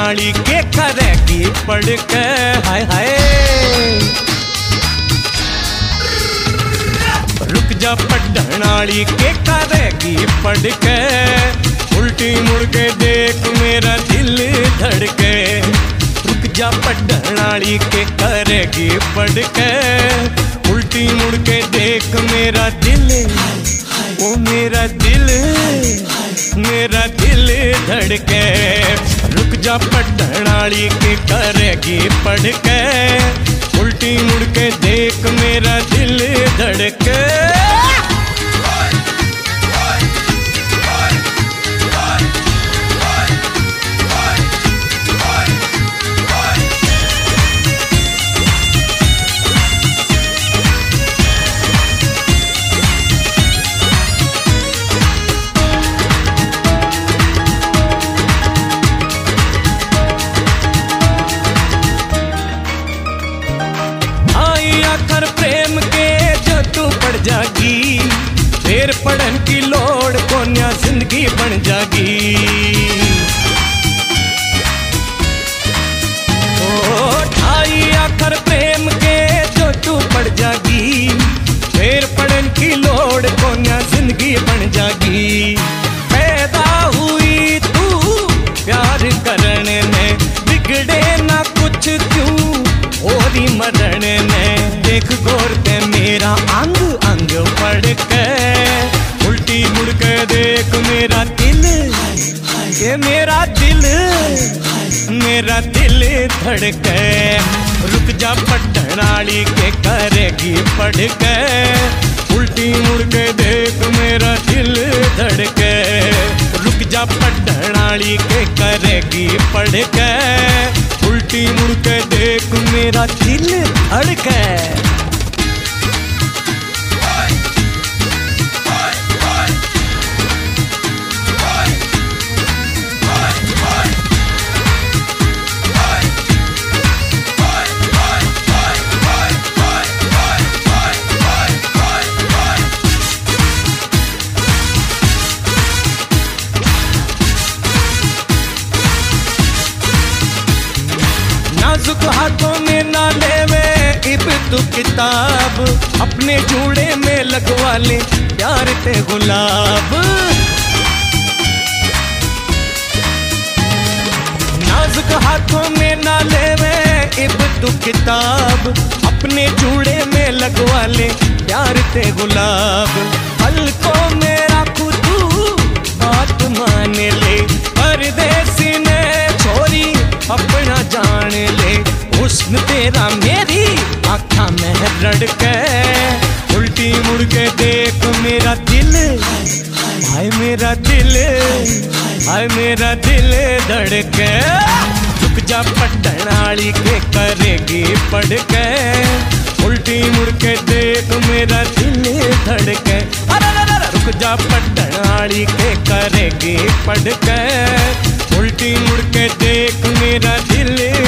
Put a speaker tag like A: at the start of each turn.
A: पढ़नाली के करेगी पढ़ के। हाय हाय रुक जा पढ़नाली के करेगी पढ़ के, उल्टी मुड़ के देख मेरा दिल धड़के। रुक जा पढ़नाली के करेगी पढ़ के, उल्टी मुड़ के देख मेरा दिल, ओ मेरा दिल धड़के। रुक जा पढ़नाली के करेगी पढ़ के, उल्टी मुड़ के देख मेरा दिल धड़के। प्रेम के जो तू पड़ जागी, फिर पढ़न की लोड़ कोन्या जिंदगी बन जागी। ओ ढाई आखर प्रेम के जो तू पड़ जागी, फिर पढ़न की लोड़ कोन्या जिंदगी बन जागी। पैदा हुई तू प्यार करने में, बिगड़े ना कुछ क्यों ओरी मरण में। देख गौर पे मेरा अंग अंग पढ़ के, उल्टी मुड़ के देख मेरा दिल, ये मेरा दिल धड़के। रुक जा पढ़नाली के करेगी पढ़ के, उल्टी मुड़ के देख मेरा दिल धड़के। रुक जा पढ़नाली के करेगी पढ़ के, उल्टी मुड़ के देख मेरा दिल धड़के। नाजुक हाथों में ना लेवे इब तू किताब, अपने जूड़े में लगवा ले प्यार ते गुलाब। नाजुक हाथों में ना लेवे इब तू किताब, अपने जूड़े में लगवा ले प्यार ते गुलाब। हल्कों में राखू तू बात मान ले, परदेसी ने छोरी अपना जान ले। हुस्न तेरा मेरी आँखा में रड़के, उल्टी मुड़ के देख मेरा दिल, हाय मेरा दिल, हाय मेरा दिल धड़के। रुक जा पढ़नाली के करेगी पढ़ के, उल्टी मुड़ के देख मेरा दिल धड़के। रुक जा पढ़नाली के करेगी पढ़ के, उल्टी मुड़ के देख मेरा दिल